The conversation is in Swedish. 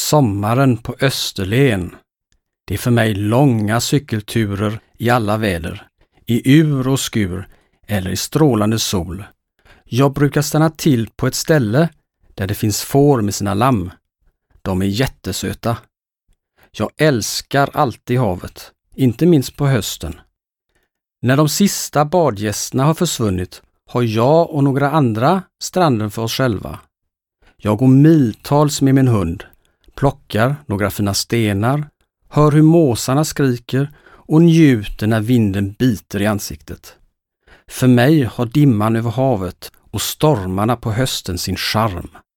Sommaren på Österlen. Det är för mig långa cykelturer i alla väder, i ur och skur eller i strålande sol. Jag brukar stanna till på ett ställe där det finns får med sina lamm. De är jättesöta. Jag älskar alltid havet, inte minst på hösten. När de sista badgästerna har försvunnit har jag och några andra stranden för oss själva. Jag går miltals med min hund, plockar några fina stenar, hör hur måsarna skriker och njuter när vinden biter i ansiktet. För mig har dimman över havet och stormarna på hösten sin charm.